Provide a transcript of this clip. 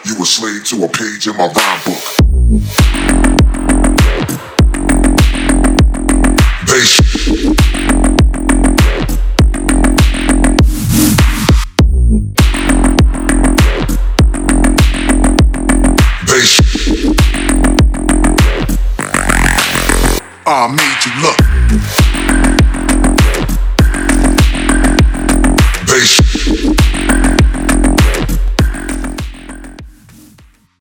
You a slave to a page in my rhyme book. Bass. Bass. I made you look.